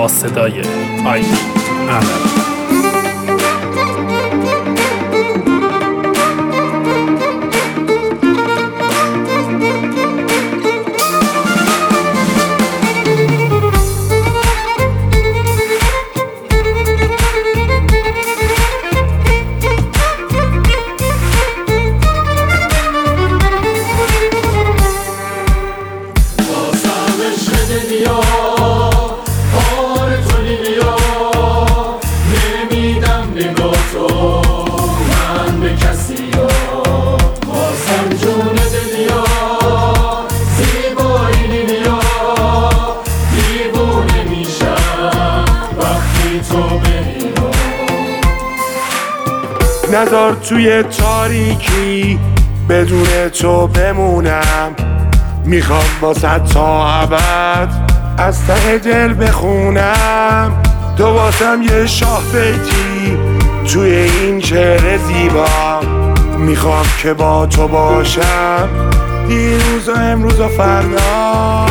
با صدای آیدی احمد. نذار توی تاریکی بدون تو بمونم، میخوام واسه تا ابد از ته دل بخونم. تو واسم یه شاه بیتی توی این شعر زیبا، میخوام که با تو باشم دیروز و امروز و فردا.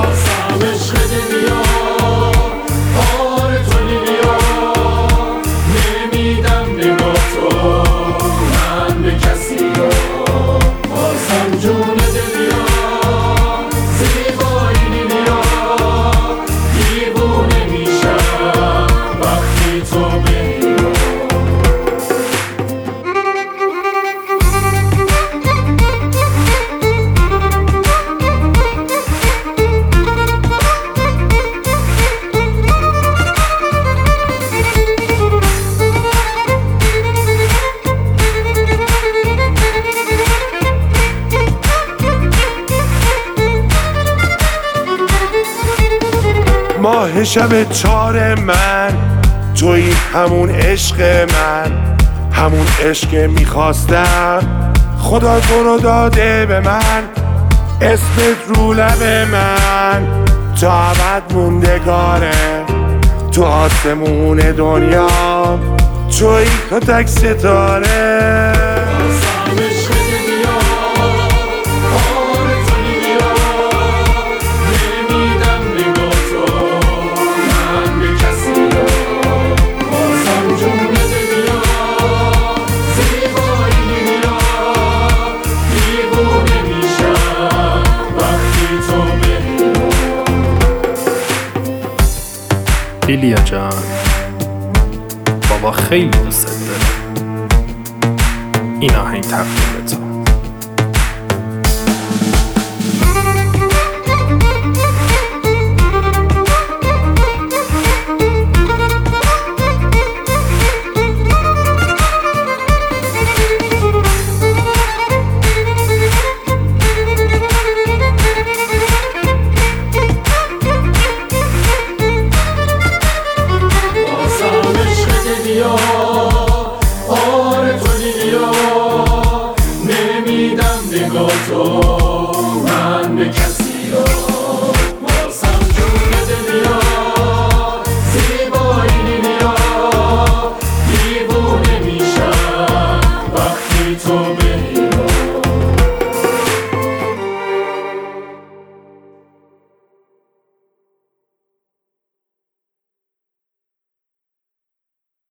ماه شب تار من توی همون عشق من، همون عشق میخواستم خدا تو رو داده به من. اسمت رو لب من تا ابد موندگاره، تو آسمون دنیا توی تو تک ستاره. ایلیا جان، بابا خیلی دوست داره. این آهنگ تقدیم به تو.